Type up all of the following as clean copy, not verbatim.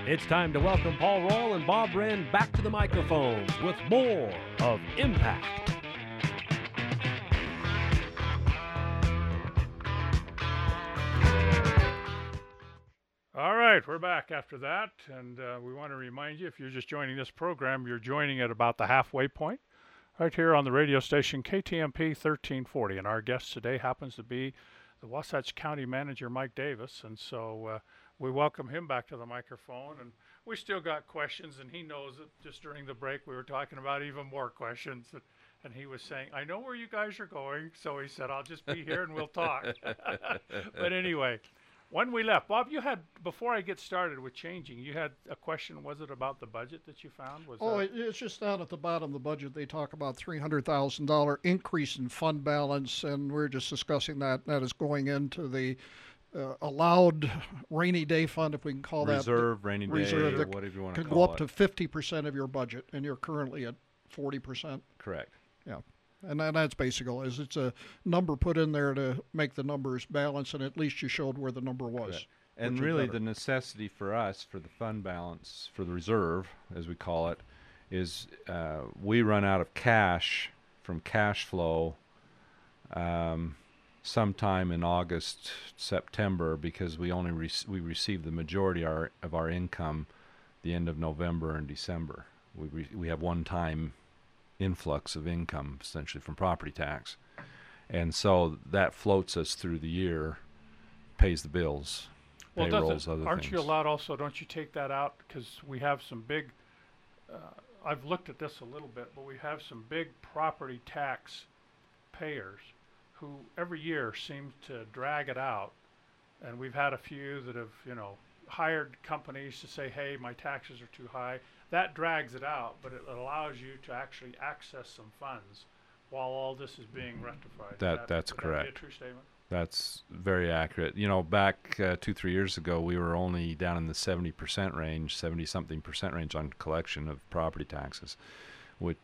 It's time to welcome Paul Roll and Bob Wren back to the microphones with more of Impact. All right, we're back after that, and we want to remind you, if you're just joining this program, you're joining at about the halfway point, right here on the radio station KTMP 1340, and our guest today happens to be the Wasatch County Manager, Mike Davis, and so we welcome him back to the microphone, and we still got questions, and he knows that just during the break we were talking about even more questions, and he was saying, I know where you guys are going, so he said, I'll just be here and we'll talk. But anyway, when we left, Bob, you had, before I get started with changing, you had a question, was it about the budget that you found? It's just down at the bottom of the budget. They talk about $300,000 increase in fund balance, and we're just discussing that. That is going into the allowed rainy day fund, if we can call reserve, rainy day, reserve, or whatever you want to could call go up it. to 50% of your budget, and you're currently at 40%. Correct. Yeah. And that's basically is it's a number put in there to make the numbers balance, and at least you showed where the number was. Correct. And really the necessity for us, for the fund balance, for the reserve, as we call it, is we run out of cash from cash flow sometime in August, September, because we only we receive the majority of our income the end of November and December. We have one-time influx of income essentially from property tax, and so that floats us through the year, pays the bills, payrolls, other aren't things. you allowed also, don't you take that out, because we have some big, I've looked at this a little bit, but we have some big property tax payers who every year seem to drag it out, and we've had a few that have, hired companies to say, hey, my taxes are too high. That drags it out, but it allows you to actually access some funds while all this is being rectified. That's would correct. That be a true statement? That's very accurate. Back 2-3 years ago, we were only down in the 70% range, 70-something% range on collection of property taxes. Which,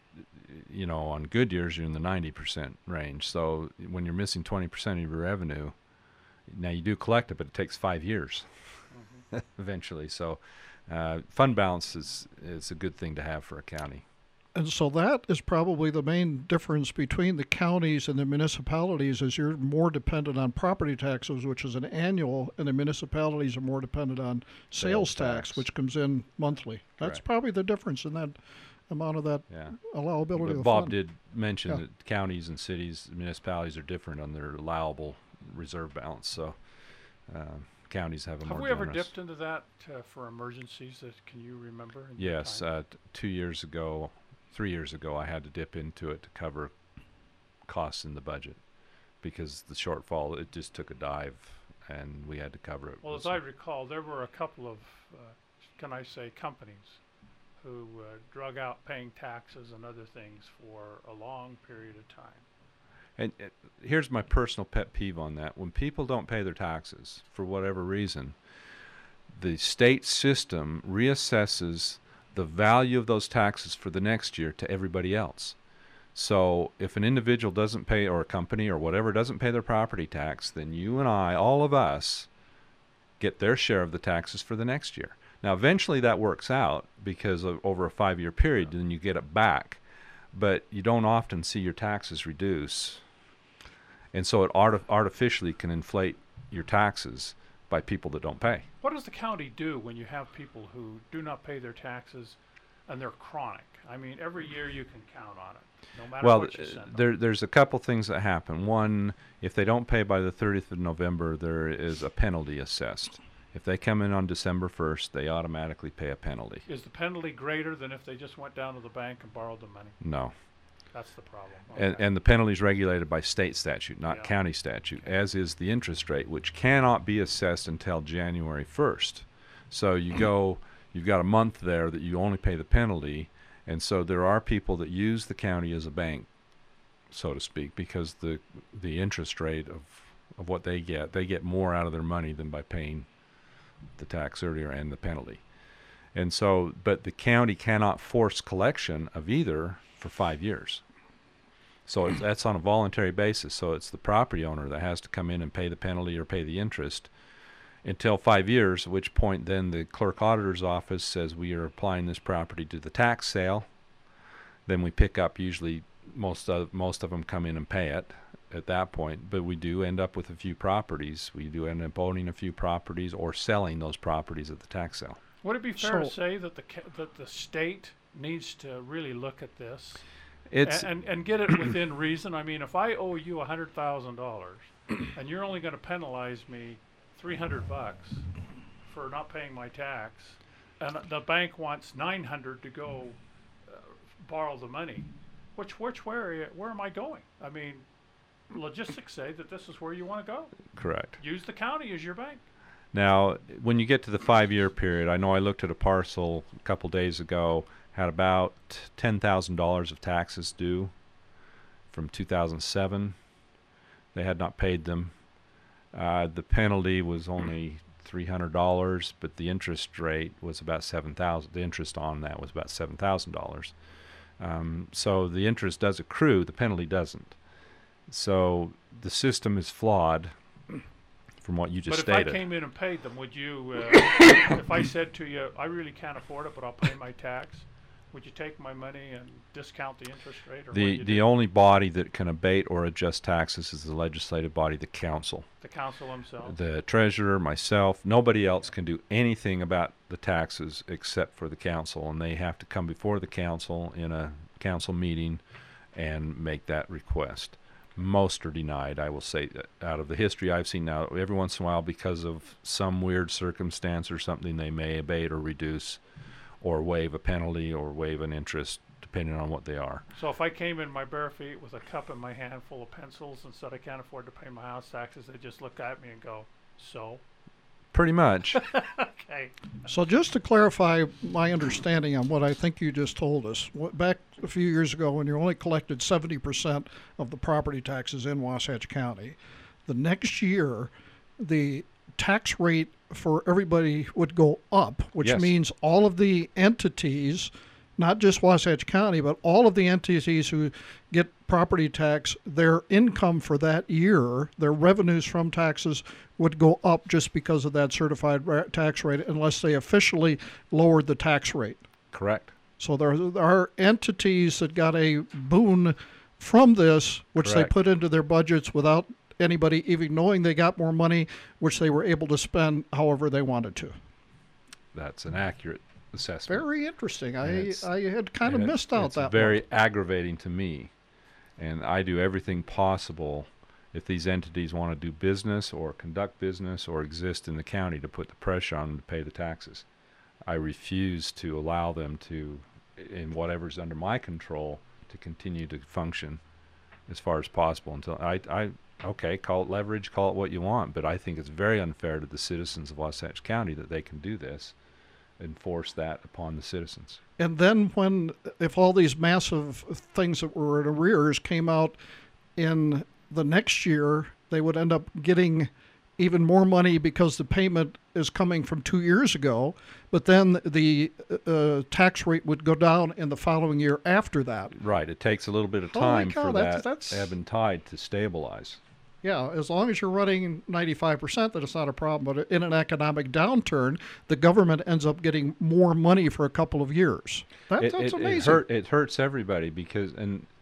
on good years, you're in the 90% range. So when you're missing 20% of your revenue, now you do collect it, but it takes 5 years eventually. So fund balance is a good thing to have for a county. And so that is probably the main difference between the counties and the municipalities, is you're more dependent on property taxes, which is an annual, and the municipalities are more dependent on sales tax, which comes in monthly. That's Correct. Probably the difference in that amount of that allowability But of the Bob fund. did mention that counties and cities, municipalities are different on their allowable reserve balance. So counties have a more Have we ever generous. dipped into that for emergencies? Can you remember? in your Yes, time? 3 years ago, I had to dip into it to cover costs in the budget because the shortfall, it just took a dive, and we had to cover it. Well, as I recall, there were a couple of, can I say, companies who drug out paying taxes and other things for a long period of time. And here's my personal pet peeve on that. When people don't pay their taxes for whatever reason, the state system reassesses the value of those taxes for the next year to everybody else. So if an individual doesn't pay, or a company or whatever doesn't pay their property tax, then you and I, all of us, get their share of the taxes for the next year. Now, eventually that works out because over a 5-year period, then you get it back. But you don't often see your taxes reduce. And so it artificially can inflate your taxes by people that don't pay. What does the county do when you have people who do not pay their taxes and they're chronic? I mean, every year you can count on it, no matter what you send them. There's a couple things that happen. One, if they don't pay by the 30th of November, there is a penalty assessed. If they come in on December 1st, they automatically pay a penalty. Is the penalty greater than if they just went down to the bank and borrowed the money? No. That's the problem. And the penalty is regulated by state statute, not Yeah. county statute, as is the interest rate, which cannot be assessed until January 1st. So you've got a month there that you only pay the penalty, and so there are people that use the county as a bank, so to speak, because the interest rate of what they get more out of their money than by paying the tax earlier and the penalty. And so, but the county cannot force collection of either for 5 years. So that's on a voluntary basis. So it's the property owner that has to come in and pay the penalty or pay the interest. until 5 years, at which point then the clerk auditor's office says we are applying this property to the tax sale. Then we pick up, usually most of them come in and pay it at that point, but we do end up with a few properties. We do end up owning a few properties or selling those properties at the tax sale. Would it be fair to say that the state needs to really look at this and get it within reason? I mean, if I owe you $100,000 and you're only going to penalize me $300 for not paying my tax, and the bank wants $900 to go borrow the money, where am I going? I mean, logistics say that this is where you want to go. Correct. Use the county as your bank. Now, when you get to the 5-year period, I know I looked at a parcel a couple days ago, had about $10,000 of taxes due from 2007. They had not paid them. The penalty was only $300, but the interest rate was about $7,000. The interest on that was about $7,000. So the interest does accrue, the penalty doesn't. So the system is flawed from what you just stated. But if I came in and paid them, would you, if I said to you, I really can't afford it, but I'll pay my tax, would you take my money and discount the interest rate? Or the only body that can abate or adjust taxes is the legislative body, the council. The council themselves? The treasurer, myself, nobody else can do anything about the taxes except for the council, and they have to come before the council in a council meeting and make that request. Most are denied, I will say, out of the history I've seen now. Every once in a while, because of some weird circumstance or something, they may abate or reduce or waive a penalty or waive an interest, depending on what they are. So if I came in my bare feet with a cup in my hand full of pencils and said I can't afford to pay my house taxes, they just look at me and go, so? Pretty much. Okay. So just to clarify my understanding on what I think you just told us, back a few years ago when you only collected 70% of the property taxes in Wasatch County, the next year the tax rate for everybody would go up, which Yes. means all of the entities, not just Wasatch County, but all of the entities who get property tax, their income for that year, their revenues from taxes would go up just because of that certified tax rate unless they officially lowered the tax rate. Correct. So there are entities that got a boon from this, which Correct. they put into their budgets without anybody even knowing they got more money, which they were able to spend however they wanted to. That's an accurate assessment. Very interesting. I it's- had kind of And missed out it's that very one. aggravating to me, and I do everything possible if these entities want to do business or conduct business or exist in the county to put the pressure on them to pay the taxes. I refuse to allow them to, in whatever's under my control, to continue to function as far as possible until okay, call it leverage, call it what you want, but I think it's very unfair to the citizens of Wasatch County that they can do this, enforce that upon the citizens. And then if all these massive things that were in arrears came out in the next year, they would end up getting even more money because the payment is coming from 2 years ago, but then the tax rate would go down in the following year after that. Right, it takes a little bit of Holy time cow, for that's- that ebb and tide to stabilize. Yeah, as long as you're running 95%, then it's not a problem. But in an economic downturn, the government ends up getting more money for a couple of years. That's amazing. It hurts everybody because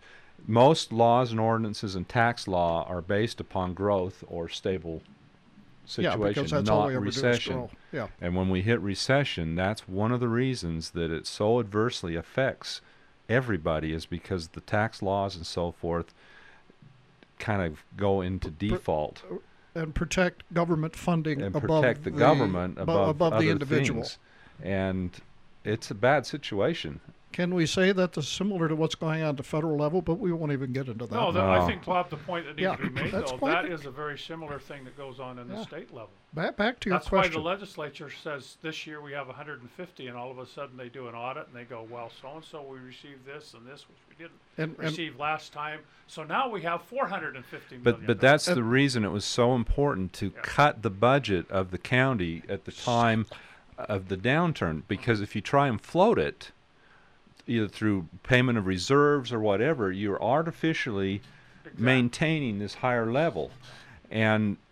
most laws and ordinances and tax law are based upon growth or stable situation, yeah, because that's all not we ever do is recession. grow. Yeah. And when we hit recession, that's one of the reasons that it so adversely affects everybody is because the tax laws and so forth kind of go into default And protect government funding and above protect the government above the other individual. things. And it's a bad situation. Can we say that that's similar to what's going on at the federal level? But we won't even get into that. No, No. I think, Bob, the point that needs Yeah, to be made, that's though, quite that the- is a very similar thing that goes on in the Yeah. state level. Back to your That's why question. the legislature says this year we have 150, and all of a sudden they do an audit and they go, well, so-and-so, we received this and this, which we didn't And- receive last time. So now we have $450 million. But that's the reason it was so important to cut the budget of the county at the time of the downturn, because if you try and float it, either through payment of reserves or whatever, you're artificially maintaining this higher level. And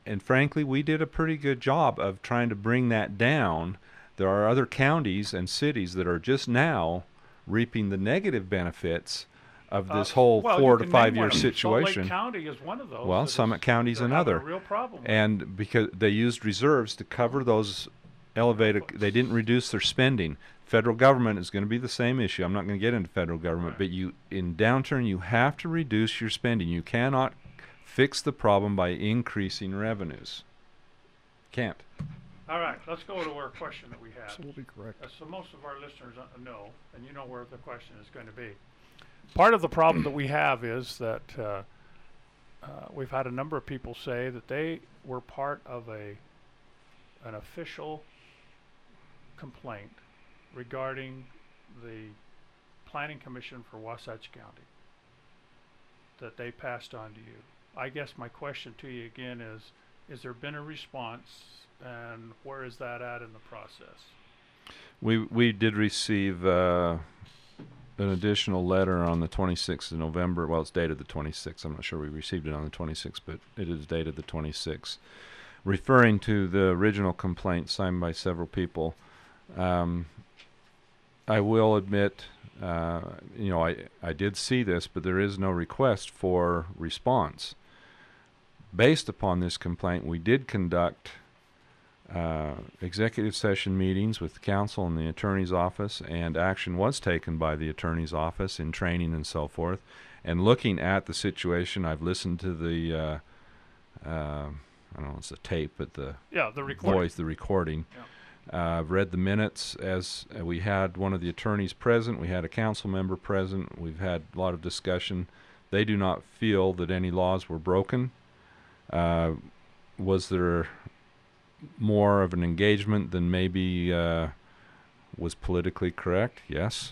and frankly, we did a pretty good job of trying to bring that down. There are other counties and cities that are just now reaping the negative benefits of this whole well, 4 you to can 5 name year one of them. situation. Salt Lake County is one of those. Well, that Summit County's they're having another. a real problem with. And because they used reserves to cover those elevated, they didn't reduce their spending. Federal government is going to be the same issue. I'm not going to get into federal government, Right. but in downturn, you have to reduce your spending. You cannot fix the problem by increasing revenues. Can't. All right, let's go to our question that we had. Absolutely correct. So most of our listeners know, and you know where the question is going to be. Part of the problem that we have is that we've had a number of people say that they were part of an official complaint regarding the Planning Commission for Wasatch County that they passed on to you. I guess my question to you again is there been a response, and where is that at in the process? We did receive an additional letter on the 26th of November. Well, it's dated the 26th. I'm not sure we received it on the 26th, but it is dated the 26th, referring to the original complaint signed by several people. I will admit, I did see this, but there is no request for response. Based upon this complaint, we did conduct executive session meetings with the council and the attorney's office, and action was taken by the attorney's office in training and so forth. And looking at the situation, I've listened to the, I don't know, it's a tape, but the recording. voice, the recording. Yeah. I've read the minutes as we had one of the attorneys present. We had a council member present. We've had a lot of discussion. They do not feel that any laws were broken. Was there more of an engagement than maybe was politically correct? Yes.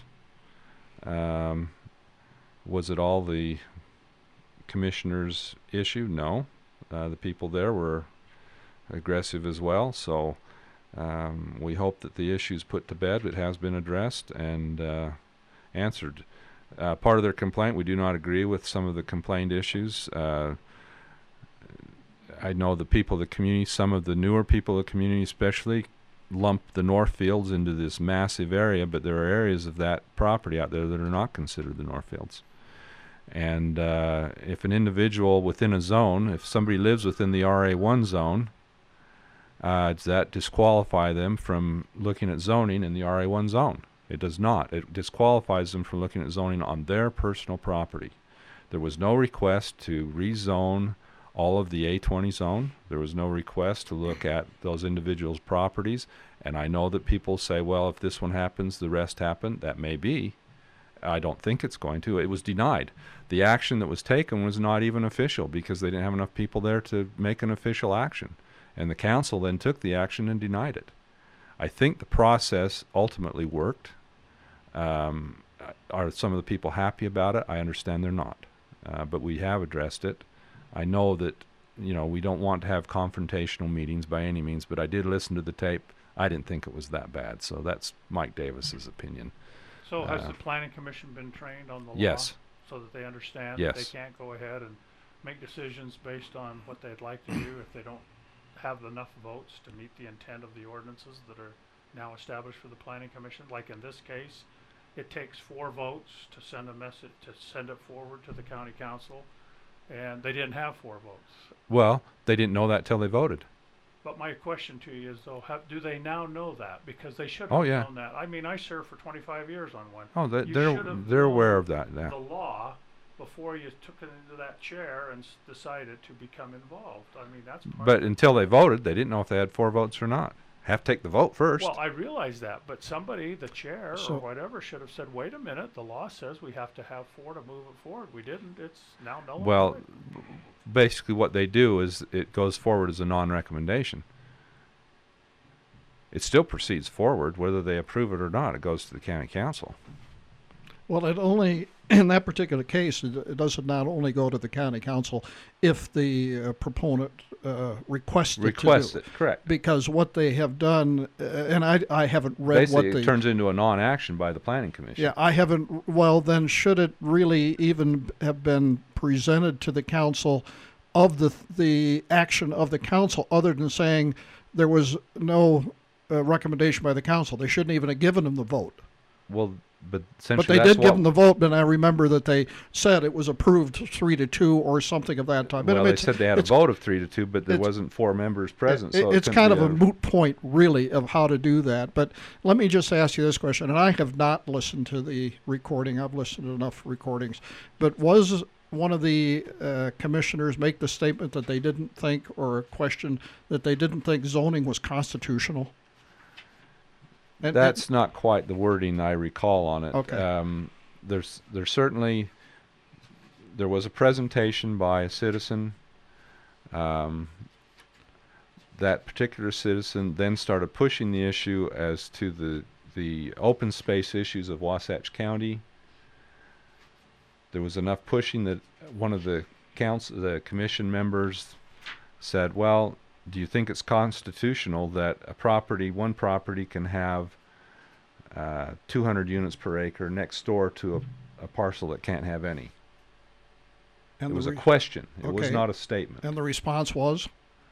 Was it all the commissioners' issue? No. The people there were aggressive as well. So we hope that the issue is put to bed. It has been addressed and answered. Part of their complaint, we do not agree with some of the complained issues. I know the people of the community, some of the newer people of the community especially, lump the Northfields into this massive area, but there are areas of that property out there that are not considered the Northfields. And if an individual within a zone, if somebody lives within the RA1 zone, does that disqualify them from looking at zoning in the RA1 zone? It does not. It disqualifies them from looking at zoning on their personal property. There was no request to rezone all of the A20 zone. There was no request to look at those individuals' properties. And I know that people say, well, if this one happens, the rest happen. That may be. I don't think it's going to. It was denied. The action that was taken was not even official because they didn't have enough people there to make an official action. And the council then took the action and denied it. I think the process ultimately worked. Are some of the people happy about it? I understand they're not. But we have addressed it. I know that, we don't want to have confrontational meetings by any means, but I did listen to the tape. I didn't think it was that bad. So that's Mike Davis's opinion. So has the Planning Commission been trained on the law? Yes. So that they understand Yes. that they can't go ahead and make decisions based on what they'd like to do if they don't have enough votes to meet the intent of the ordinances that are now established for the Planning Commission? Like in this case, it takes 4 votes to send a message, to send it forward to the county council, and they didn't have 4 votes. Well, they didn't know that till they voted. But my question to you is, though, do they now know that? Because they should have Oh, yeah. known that. I mean, I served for 25 years on one. Oh, You should have they're aware known of that now. the law before you took it into that chair and decided to become involved. I mean, that's part But of it. until they voted, they didn't know if they had 4 votes or not. Have to take the vote first. Well, I realize that, but somebody, the chair So- or whatever, should have said, wait a minute, the law says we have to have 4 to move it forward. We didn't. It's now no one. Well, basically what they do is it goes forward as a non-recommendation. It still proceeds forward, whether they approve it or not. It goes to the county council. Well, it only, in that particular case, it doesn't not only go to the county council if the proponent requests it to do. it, correct. Because what they have done, and I haven't read Basically, what it turns into a non-action by the planning commission. Yeah, I haven't. Well, then should it really even have been presented to the council of the action of the council, other than saying there was no recommendation by the council. They shouldn't even have given him the vote. Well, but But essentially they that's did give what, him the vote, and I remember that they said it was approved 3-2 or something of that type. But well, I mean, they said they had a vote of 3-2, but there wasn't 4 members present. So it's couldn't kind be of a moot point, really, of how to do that. But let me just ask you this question, and I have not listened to the recording. I've listened to enough recordings. But was one of the commissioners make the statement that they didn't think, or a question that they didn't think zoning was constitutional? That's not quite the wording I recall on it. Okay. There's certainly, there was a presentation by a citizen. That particular citizen then started pushing the issue as to the open space issues of Wasatch County. There was enough pushing that one of the commission members said, well, do you think it's constitutional that one property can have 200 units per acre next door to a parcel that can't have any? And it was a question. It was Okay. not a statement. And the response was?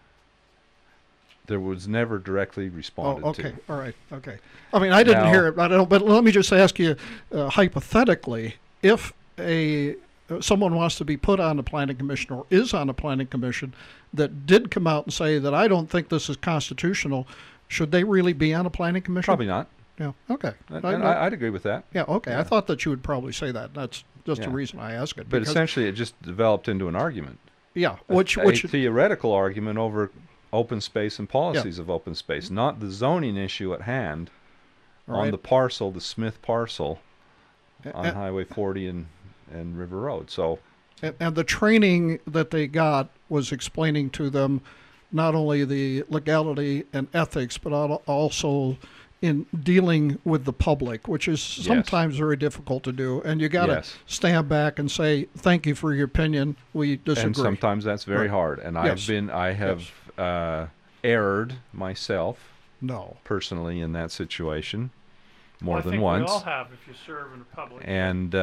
There was never directly responded okay. to. All right. Okay. I mean, I didn't Now- hear it, but let me just ask you, hypothetically, if someone wants to be put on the planning commission or is on the planning commission that did come out and say that I don't think this is constitutional, should they really be on a planning commission? Probably not. Yeah. Okay. And I'd agree with that. Yeah. Okay. I yeah. thought that you would probably say that. That's just the Yeah. reason I ask it. But because- essentially, it just developed into an argument. yeah, A which theoretical argument over open space and policies of open space, not the zoning issue at hand all on right. the parcel, the Smith parcel on and, Highway 40 and River Road. So and the training that they got was explaining to them not only the legality and ethics, but also in dealing with the public, which is sometimes very difficult to do. And you got to Yes. stand back and say, thank you for your opinion. We disagree. and sometimes that's very Right. hard. And Yes. I have erred myself No. personally in that situation more I than think once. we all have if you serve in the public. And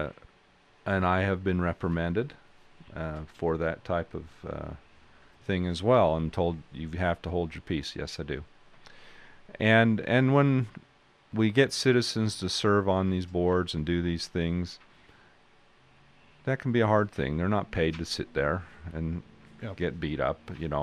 I have been reprimanded for that type of thing as well. I'm told you have to hold your peace. Yes, I do. And when we get citizens to serve on these boards and do these things, that can be a hard thing. They're not paid to sit there and Yep. get beat up,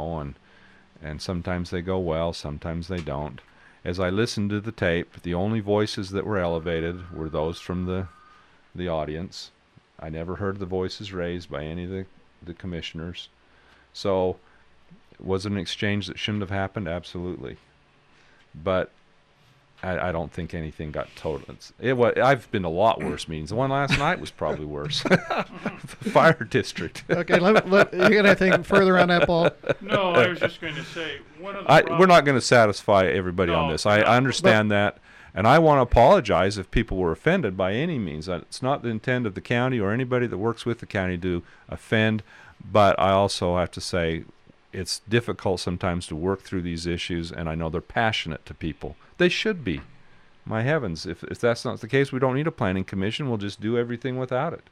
and sometimes they go well, sometimes they don't. As I listened to the tape, the only voices that were elevated were those from the audience. I never heard the voices raised by any of the commissioners. So, was it an exchange that shouldn't have happened? Absolutely. But I don't think anything got total. I've been to a lot worse meetings. The one last night was probably worse. The fire district. Okay, you got anything further on that, Paul? No, I was just going to say, one of the We're not going to satisfy everybody on No, this. I no. understand that, and I want to apologize if people were offended by any means. It's not the intent of the county or anybody that works with the county to offend, but I also have to say it's difficult sometimes to work through these issues, and I know they're passionate to people. They should be. My heavens, if that's not the case, we don't need a planning commission. We'll just do everything without it.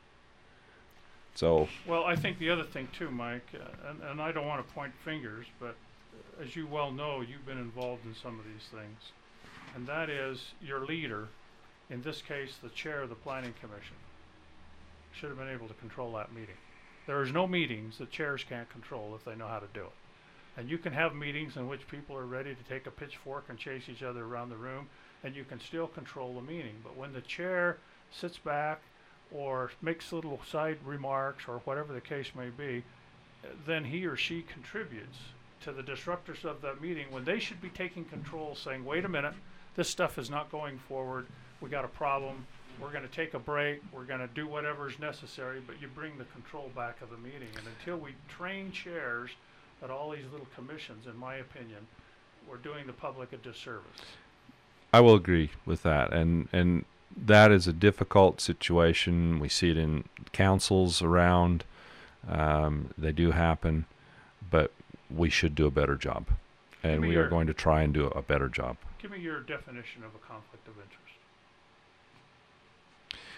So, Well, I think the other thing too, Mike, and I don't want to point fingers, but as you well know, you've been involved in some of these things, and that is your leader, in this case, the chair of the planning commission, should have been able to control that meeting. There is no meetings that chairs can't control if they know how to do it. And you can have meetings in which people are ready to take a pitchfork and chase each other around the room, and you can still control the meeting. But when the chair sits back or makes little side remarks or whatever the case may be, then he or she contributes to the disruptors of that meeting when they should be taking control, saying, wait a minute, this stuff is not going forward, we got a problem, we're going to take a break, we're going to do whatever is necessary, but you bring the control back of the meeting. And until we train chairs at all these little commissions, in my opinion, we're doing the public a disservice. I will agree with that, and that is a difficult situation. We see it in councils around. They do happen, but we should do a better job, and we are going to try and do a better job. Give me your definition of a conflict of interest.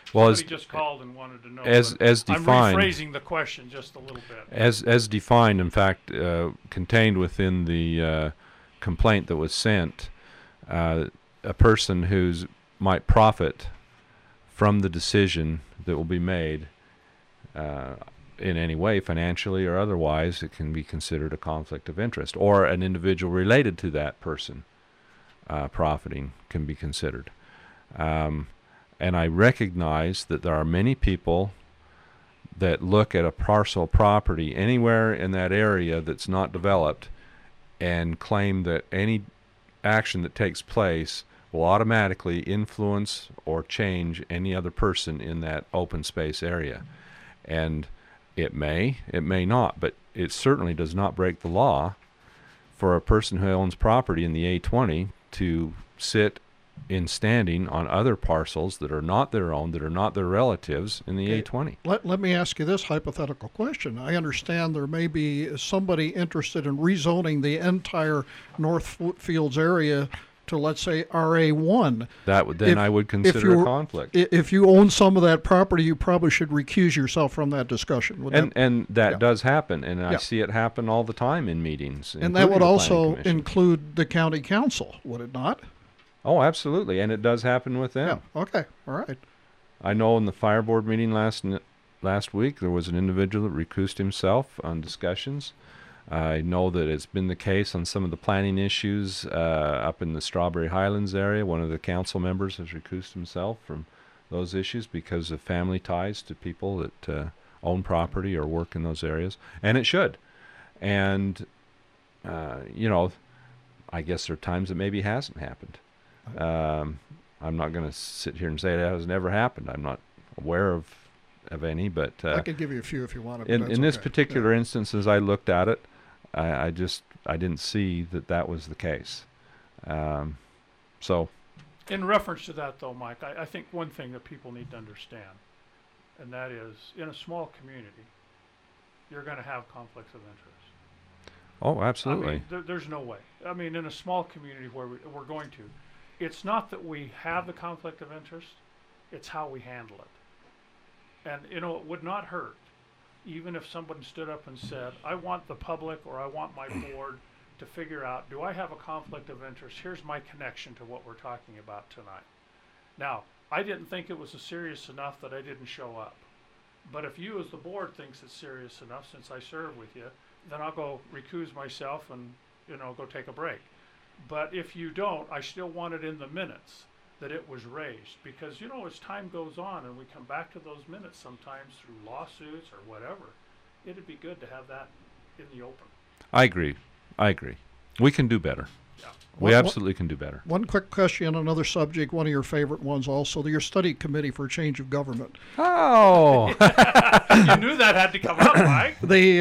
Well, Somebody just called and wanted to know. as defined, I'm rephrasing the question just a little bit. as defined, in fact, contained within the complaint that was sent, a person who's might profit from the decision that will be made in any way, financially or otherwise, it can be considered a conflict of interest, or an individual related to that person profiting can be considered. And I recognize that there are many people that look at a parcel of property anywhere in that area that's not developed and claim that any action that takes place will automatically influence or change any other person in that open space area. And it may not, but it certainly does not break the law for a person who owns property in the A20 to sit in standing on other parcels that are not their own, that are not their relatives in the A20. Let me ask you this hypothetical question. I understand there may be somebody interested in rezoning the entire Northfields area to, let's say, RA1. That would then I would consider a conflict. If you own some of that property, you probably should recuse yourself from that discussion. And that does happen, and I Yeah. see it happen all the time in meetings. And that would including the also Planning Commission. include the county council, would it not? Oh, absolutely, and it does happen with them. Yeah. Okay. All right. I know in the fire board meeting last week there was an individual that recused himself on discussions. I know that it's been the case on some of the planning issues up in the Strawberry Highlands area. One of the council members has recused himself from those issues because of family ties to people that own property or work in those areas, and it should. And I guess there are times it maybe hasn't happened. I'm not going to sit here and say that has never happened. I'm not aware of any, but I could give you a few if you want to. in this particular instance, as I looked at it, I didn't see that was the case. So, In reference to that, though, Mike, I think one thing that people need to understand, and that is, in a small community, you're going to have conflicts of interest. oh, absolutely. I mean, there's no way. I mean, in a small community where we're going to, it's not that we have the conflict of interest, it's how we handle it. And, it would not hurt, even if someone stood up and said, I want the public or I want my board to figure out, do I have a conflict of interest? Here's my connection to what we're talking about tonight. Now, I didn't think it was serious enough that I didn't show up. But if you as the board thinks it's serious enough, since I serve with you, then I'll go recuse myself and, go take a break. But if you don't, I still want it in the minutes that it was raised. Because, as time goes on and we come back to those minutes sometimes through lawsuits or whatever, it'd be good to have that in the open. I agree. We can do better. Yeah. We absolutely can do better. One quick question on another subject, one of your favorite ones also, your study committee for change of government. Oh, You knew that had to come up, Mike.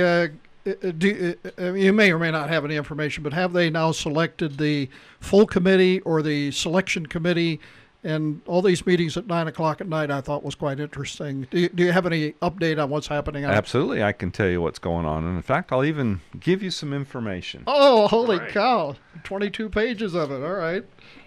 You may or may not have any information, but have they now selected the full committee or the selection committee? And all these meetings at 9 o'clock at night I thought was quite interesting. Do you have any update on what's happening? absolutely. I can tell you what's going on. And in fact, I'll even give you some information. Oh, holy Right. cow. 22 pages of it. All right.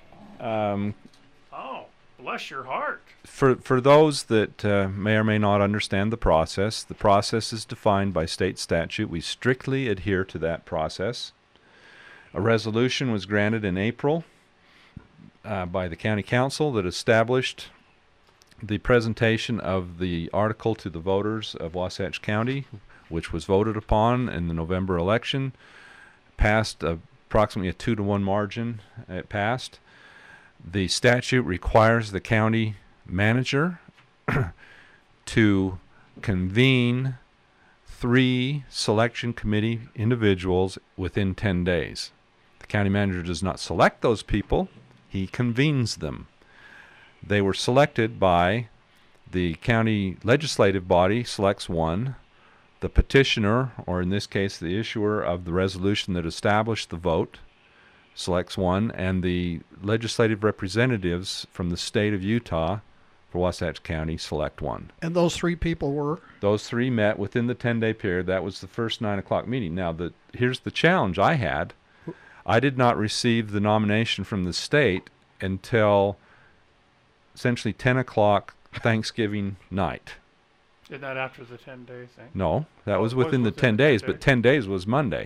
Oh, bless your heart. For those that may or may not understand the process is defined by state statute. We strictly adhere to that process. A resolution was granted in April by the county council that established the presentation of the article to the voters of Wasatch County, which was voted upon in the November election. Passed approximately a 2-to-1 margin. It passed. The statute requires the county manager to convene 3 selection committee individuals within 10 days. The county manager does not select those people, he convenes them. They were selected by the county legislative body, selects one, the petitioner, or in this case the issuer of the resolution that established the vote, selects one, and the legislative representatives from the state of Utah for Wasatch County select one. And those 3 people were? Those 3 met within the 10-day period. That was the first 9 o'clock meeting. Now, here's the challenge I had. I did not receive the nomination from the state until essentially 10 o'clock Thanksgiving night. Isn't that after the 10-day thing? No, that Oh, was it was within the within 10 the 10 days, but days. 10 days was Monday.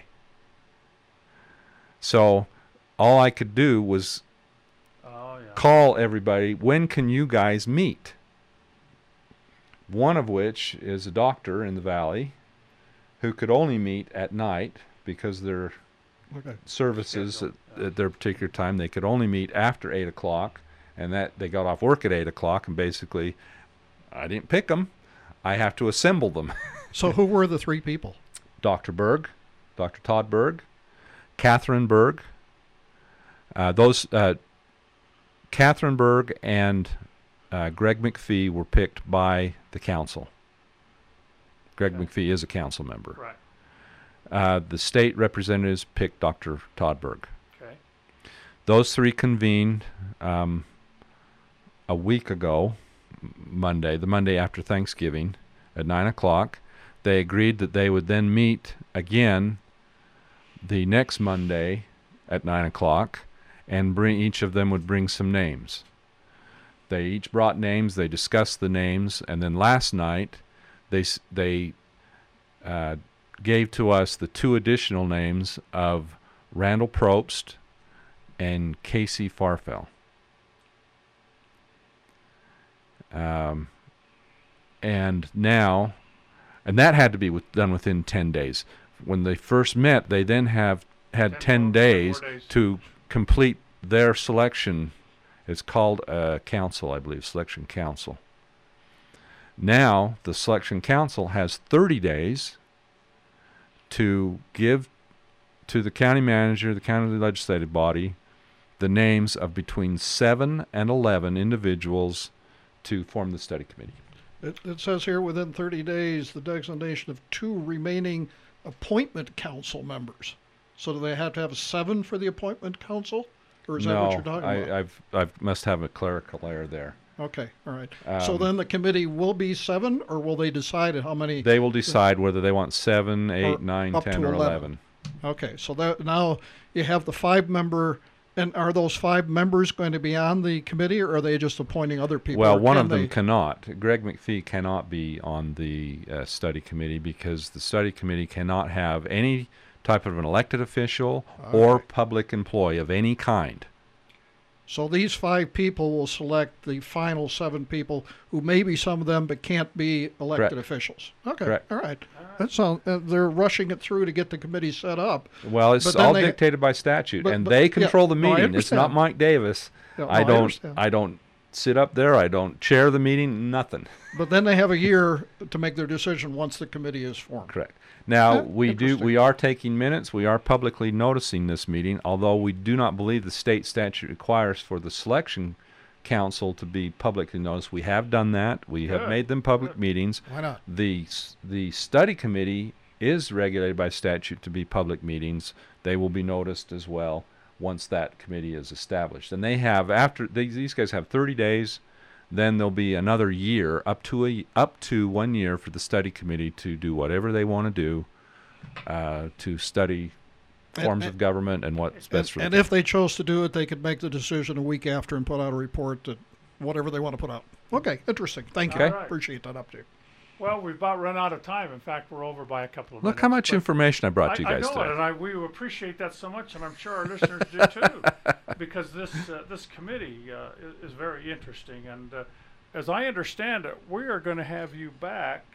So all I could do was Oh, yeah. call everybody, when can you guys meet? One of which is a doctor in the valley who could only meet at night because their Okay. services Schedule, at their particular time, they could only meet after 8 o'clock, and that they got off work at 8 o'clock, and basically I didn't pick them. I have to assemble them. So who were the three people? Dr. Berg, Dr. Todd Berg, Catherine Berg. Catherine Berg and Greg McPhee were picked by the council. Greg Okay. McPhee is a council member. Right. The state representatives picked Dr. Todd Berg. Okay. Those three convened a week ago, Monday, the Monday after Thanksgiving, at 9 o'clock. They agreed that they would then meet again the next Monday at 9 o'clock, and each of them would bring some names. They each brought names. They discussed the names, and then last night they gave to us the two additional names of Randall Probst and Casey Farfell. And that had to be done within 10 days. When they first met, they then had 10 more days days. to complete their selection. It's called a council, I believe, selection council. Now, the selection council has 30 days to give to the county manager, the county legislative body, the names of between 7 and 11 individuals to form the study committee. It says here within 30 days the designation of 2 remaining appointment council members. So do they have to have 7 for the appointment council? Or is that what you're talking about? I must have a clerical error there. Okay, all right. So Um, then the committee will be 7, or will they decide how many? They will decide whether they want 7, 8, Or 9, up 10, to or 11. 11. Okay, so that now you have the 5-member, and are those 5 members going to be on the committee, or are they just appointing other people? Well, or one can of them they- cannot. Greg McPhee cannot be on the study committee because the study committee cannot have any type of an elected official or Okay. public employee of any kind. So these 5 people will select the final 7 people, who may be some of them, but can't be elected Correct. officials. Okay, Correct. all right. That sounds. They're rushing it through to get the committee set up. Well, it's But then all they- dictated by statute, but- and but- they yeah, control the no, I meeting. It's not understand. Mike Davis. Yeah, no, I don't. understand. I don't sit up there. I don't chair the meeting. Nothing. But then they have a year to make their decision once the committee is formed. Correct. Now, Yeah, we interesting. are taking minutes. We are publicly noticing this meeting, although we do not believe the state statute requires for the selection council to be publicly noticed. We have done that. We have Good. made them public Good. meetings. Why not? The study committee is regulated by statute to be public meetings. They will be noticed as well once that committee is established. And they have, after these guys have 30 days, then there'll be another year, up to 1 year for the study committee to do whatever they want to do to study forms of government and what's best for the And if they chose to do it, they could make the decision a week after and put out a report that whatever they want to put out. Okay, interesting. Thank you. Okay. All right. Appreciate that update. Well, we've about run out of time. In fact, we're over by a couple of Look minutes. how much but information I brought to you I guys know today. it, and we appreciate that so much, and I'm sure our listeners do too, because this committee is very interesting. And as I understand it, we are going to have you back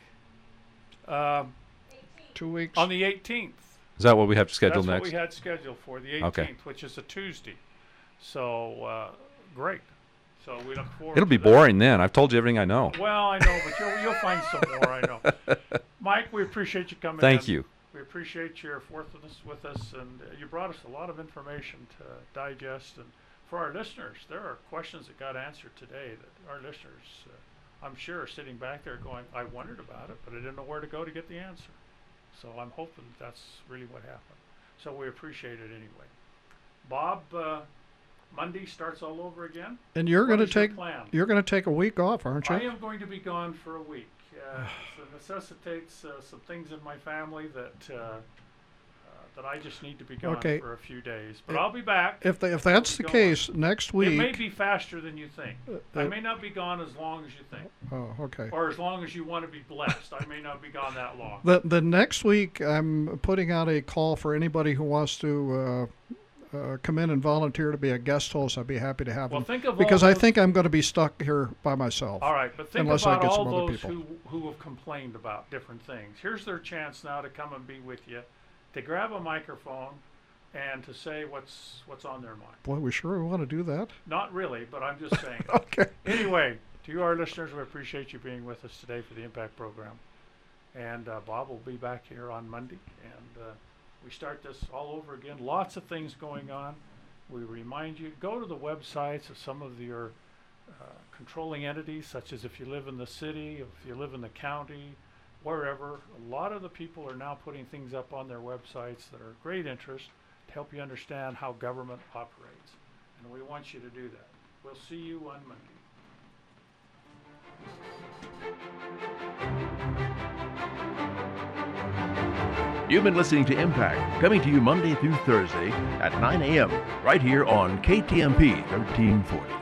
2 weeks. on the 18th. Is that what we have scheduled That's next? what we had scheduled for the 18th, Okay. which is a Tuesday. So great. So we look forward. It'll be to that. boring then. I've told you everything I know. Well, I know, but you'll find some more. I know. Mike, we appreciate you coming. Thank in. you. We appreciate your forthness with us, and you brought us a lot of information to digest. And for our listeners, there are questions that got answered today that our listeners, I'm sure, are sitting back there going, "I wondered about it, but I didn't know where to go to get the answer." So I'm hoping that's really what happened. So we appreciate it anyway. Bob, Monday starts all over again. And you're What going to is your take plan? you're going to take a week off, aren't you? I am going to be gone for a week. It necessitates some things in my family that that I just need to be gone Okay. for a few days. But I'll be back. If that's the Go on. case, next It may week. be faster than you think. I may not be gone as long as you think, Oh, okay. or as long as you want to be blessed. I may not be gone that long. The next week, I'm putting out a call for anybody who wants to come in and volunteer to be a guest host. I'd be happy to have Well, them. think of Because all I those- think I'm going to be stuck here by myself. All right, but think Unless I about get all some other those people. who have complained about different things. Here's their chance now to come and be with you, to grab a microphone, and to say what's on their mind. Boy, we sure want to do that. Not really, but I'm just saying. Okay. Anyway, to you, our listeners, we appreciate you being with us today for the Impact Program. And Bob will be back here on Monday, and we start this all over again. Lots of things going on. We remind you, go to the websites of some of your controlling entities, such as if you live in the city, if you live in the county, wherever. A lot of the people are now putting things up on their websites that are of great interest to help you understand how government operates. And we want you to do that. We'll see you on Monday. You've been listening to Impact, coming to you Monday through Thursday at 9 a.m. right here on KTMP 1340.